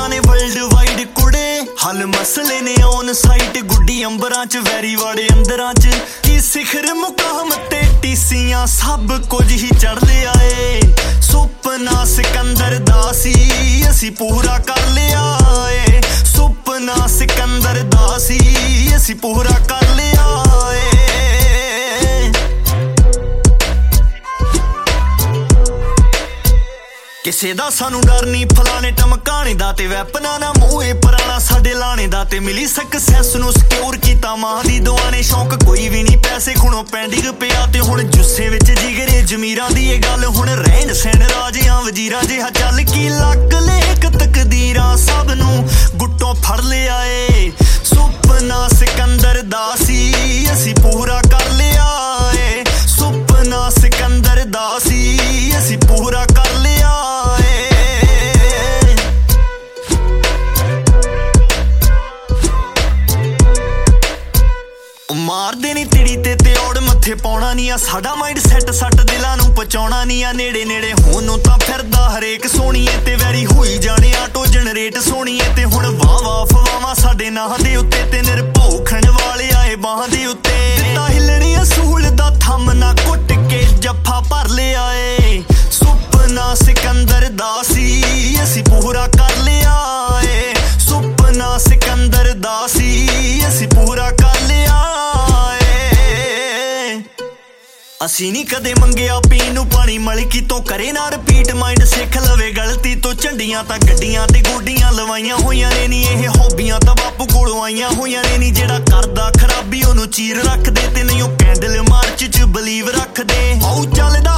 ਉਹਨਾਂ ਨੇ world wide ਕੁੜੇ ਹਲ ਮਸਲੇ ਨੇ ਔਨ ਸਾਈਟ ਗੁੱਡੀ ਅੰਬਰਾਂ ਚ ਵੈਰੀ ਵਾੜੇ ਅੰਦਰਾਂ ਚ ਕੀ ਸਿਖਰ ਮੁਕਾਮ ਤੇ ਟੀਸੀਆਂ ਸਭ ਕੁਝ ਹੀ ਚੜ ਲਿਆ ਏ ਸੁਪਨਾ ਸਿਕੰਦਰ ਦਾ ਸੀ ਅਸੀਂ ਪੂਰਾ ਕਰ ਲਿਆ ਏ ਸੁਪਨਾ ਸਿਕੰਦਰ ਦਾ ਸੀ ਅਸੀਂ ਪੂਰਾ ਕਰ ਲਿਆ ਏ ਕਿਸੇ ਦਾ ਸਾਨੂੰ ਡਰ ਨਹੀਂ ਫਲਾਣੇ ਟਮਕਾਣੇ ਦਾ ਤੇ ਵੈਪਨਾਂ ਨਾ ਮੂਹੇ ਪੁਰਾਣਾ ਸਾਡੇ ਲਾਣੇ ਦਾ ਤੇ ਮਿਲੀ ਸਕਸੈਸ ਨੂੰ ਸਿਕਿਉਰ ਕੀਤਾ ਮਾਂ ਦੀ ਦੁਆ ਨੇ ਸ਼ੌਂਕ ਕੋਈ ਵੀ ਨਹੀਂ ਪੈਸੇ ਖੁਣੋ ਪੈਂਡਿੰਗ ਪਿਆ ਤੇ ਹੁਣ ਜੁੱਸੇ ਵਿੱਚ ਜਿਗਰੇ ਜ਼ਮੀਰਾਂ ਦੀ ਇਹ ਗੱਲ ਹੁਣ ਰਹਿਣ ਸਹਿਣ ਰਾਜਿਆਂ ਵਜ਼ੀਰਾਂ ਜਿਹਾ ਚੱਲ ਕੀ ਲੱਕ ਲੇਖ ਤਕਦੀਰਾਂ ਸਭ ਨੂੰ ਗੁੱਟੋਂ ਫੜ ਲਿਆ ਏ ਸੁਪਨਾ ਸਿਕੰਦਰ ਦਾ ਸੀ ਅਸੀਂ ਪੂਰਾ ਕਰ ਲਿਆ ਏ ਸੁਪਨਾ ਸਿਕੰਦਰ ਦਾ ਸੀ ਅਸੀਂ ਪੂਰਾ ਕਰ ਲਿਆ ਮਾਰਦੇ ਨੀ ਤਿੜੀ ਤੇ ਔੜ ਮੱਥੇ ਪਾਉਣਾ ਨੀ ਆ ਸਾਡਾ ਮਾਈਂਡ ਸੈੱਟ ਸੱਟ ਦਿਲਾਂ ਨੂੰ ਪਹੁੰਚਾਉਣਾ ਨੀ ਆ ਨੇੜੇ ਨੇੜੇ ਹੋਣ ਨੂੰ ਤਾਂ ਫਿਰਦਾ ਹਰੇਕ ਸੋਹਣੀਏ ਤੇ ਵੈਰੀ ਹੋਈ ਜਾਣੇ ਆਟੋ ਜਨਰੇਟ ਸੋਹਣੀਏ ਤੇ ਹੁਣ ਵਾਹ ਫਵਾਵਾਂ ਸਾਡੇ ਨਾਂ ਦੇ ਉੱਤੇ ਤੇ ਨਿਰਭੌਖਣ ਵਾਲੇ ਆਏ ਬਾਹਾਂ ਦੇ ਉੱਤੇ ਦਿੱਤਾ ਹਿੱਲਣੀ ਅਸੂਲ ਦਾ ਥੰਮ ਨਾ ਕੁੱਟ ਕੇ ਜੱਫਾ ਭਰ ਲਿਆ ਏ ਸੁਪਨਾ ਸਿਕੰਦਰ ਦਾ ਸੀ ਅਸੀਂ ਪੂਰਾ ਕਰ ਲਿਆ ਏ ਸੁਪਨਾ ਸਿਕੰਦਰ ਦਾ ਸੀ ਅਸੀਂ ਪੂਰਾ ਕਰ ਲਿਆ ਅਸੀਂ ਨੀ ਕਦੇ ਮੰਗਿਆ ਪੀਣ ਨੂੰ ਪਾਣੀ ਮਲਕੀ ਤੋਂ ਕਰੇ ਨਾ ਰਿਪੀਟ ਮਾਈਂਡ ਸਿੱਖ ਲਵੇ ਗਲਤੀ ਤੋਂ ਝੰਡੀਆਂ ਤਾਂ ਗੱਡੀਆਂ ਤੇ ਗੋਡੀਆਂ ਲਵਾਈਆਂ ਹੋਈਆਂ ਨੇ ਨੀ ਇਹ ਹੌਬੀਆਂ ਤਾਂ ਬਾਪੂ ਕੋਲੋਂ ਆਈਆਂ ਹੋਈਆਂ ਨੇ ਨੀ ਜਿਹੜਾ ਕਰਦਾ ਖਰਾਬੀ ਉਹਨੂੰ ਚੀਰ ਰੱਖਦੇ ਤੇ ਨਹੀਂ ਉਹ ਕੈਂਡਲ ਮਾਰਚ ਚ ਬਲੀਵ ਰੱਖਦੇ ਆਉ ਚੱਲਦਾ